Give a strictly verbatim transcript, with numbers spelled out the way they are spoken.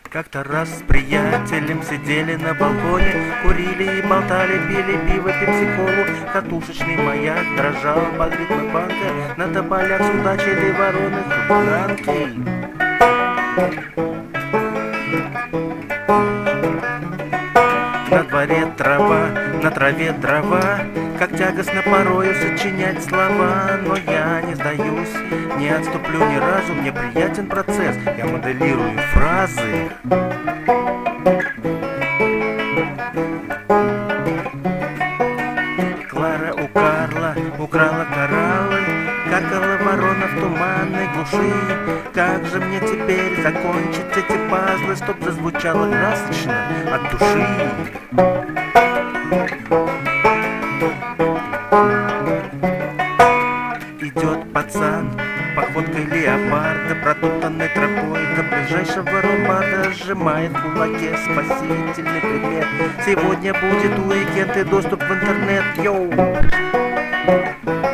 Как-то раз с приятелем сидели на балконе, курили и болтали, пили пиво, пепси-колу. Катушечный маяк дрожал под ритм панка, на тополях судачили вороны хулиганки. На дворе трава, на траве дрова, как тягостно порою сочинять слова. Но я не сдаюсь, не отступлю ни разу, мне приятен процесс, я моделирую фразы. Клара у Карла украла кораллы, какала ворона в туманной глуши. Как же мне теперь закончить эти пазлы, чтоб зазвучало красочно от души? Идет пацан походкой леопарда, протоптанной тропой до ближайшего ромада, сжимает в кулаке спасительный предмет. Сегодня будет уикенд и доступ в интернет. Йоу!